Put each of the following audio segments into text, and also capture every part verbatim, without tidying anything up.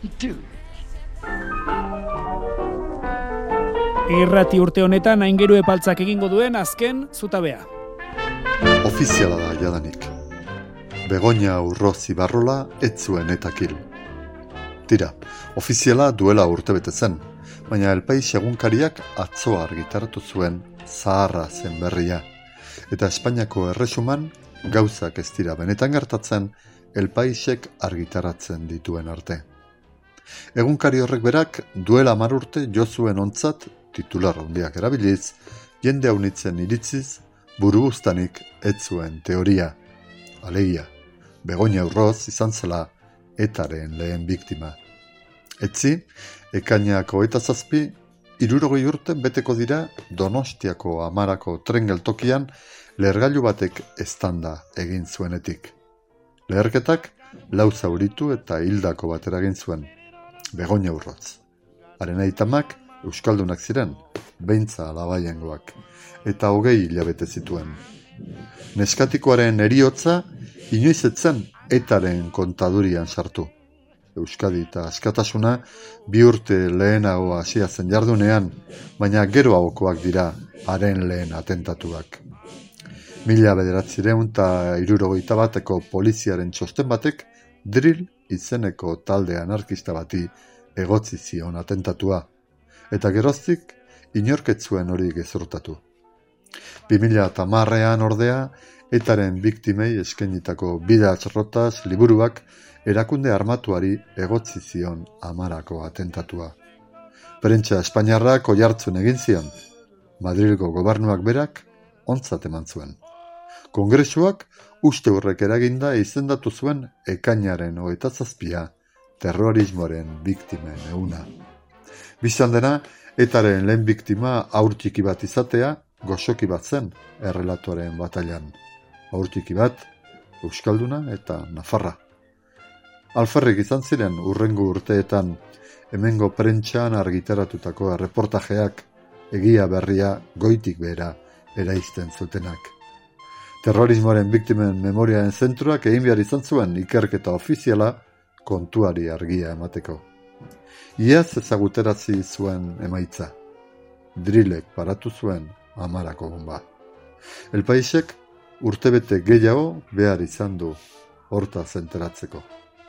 do. Irrati urte honetan aingeru epaltzak egingo duen azken zutabea. Ofiziala da jadanik. Begoña Urroz Ibarrola ez zuen etakil. Tira, ofiziala duela urtebete zen, baina El Pais egunkariak atzo argitaratu zuen zaharra zen berria. Eta Espainiako erresuman gauzak ez dira benetan gertatzen El Paisek argitaratzen dituen arte. Egunkari horrek berak duela hamar urte jo zuen ontzat titular handiak erabiliz, jende haunitzen iritziz, buruguztanik ez zuen teoria. Alegia, Begoña Urroz izan zela etaren lehen biktima. Etzi, ekainak hogeita zazpi, hirurogei urte beteko dira Donostiako Amarako tren geltokian lehergailu batek eztanda egin zuenetik. Leherketak lau zauritu eta hildako batera egin zuen. Begoña Urroz. Haren aitamak euskaldunak ziren, beintza alabaiengoak, eta hogei hilabete zituen. Neskatikoaren heriotza inoiz etzen etaren kontadurian sartu. Euskadi eta askatasuna bi urte lehenago hasia zen jardunean, baina gero haukoak dira haren lehen atentatuak. Mila bederatziehun eta hirurogeita bateko poliziaren txosten batek drill izeneko talde anarkista bati egotzi zion atentatua, eta geroztik inorketzuen hori gezurtatu. bi mila hamarrean ordea, etaren biktimei eskainitako Bidatz Rotaz liburuak erakunde armatuari egotzi zion Amarako atentatua. Prentsa espainiarrak oihartzun egin zion, Madrilgo gobernuak berak ontzat eman zuen. Kongresuak uste horrek eraginda izendatu zuen ekainaren hogeita zazpia terrorismoaren biktimen eguna. Bizan dena, etaren lehen biktima haur txiki bat izatea, goxoki bat zen errelatoren batailan. Haur txiki bat, euskalduna eta nafarra. Alferrik izan ziren hurrengo urteetan hemengo prentxan argitaratutako erreportajeak egia berria goitik behera eraizten zutenak. Terrorismoaren biktimen memoriaren zentruak egin behar izan zuen ikerketa ofiziala kontuari argia emateko. Iaz ezaguterazi zuen emaitza. Drillek paratu zuen Amarako bomba. El Paisek urtebete gehiago behar izan du hortaz enteratzeko.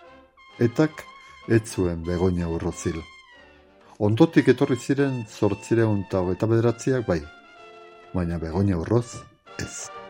Etak ez zuen Begoña Urroz hil. Ondotik etorri ziren zortziehun eta hogeita bederatziak bai, baina Begoña Urroz ez.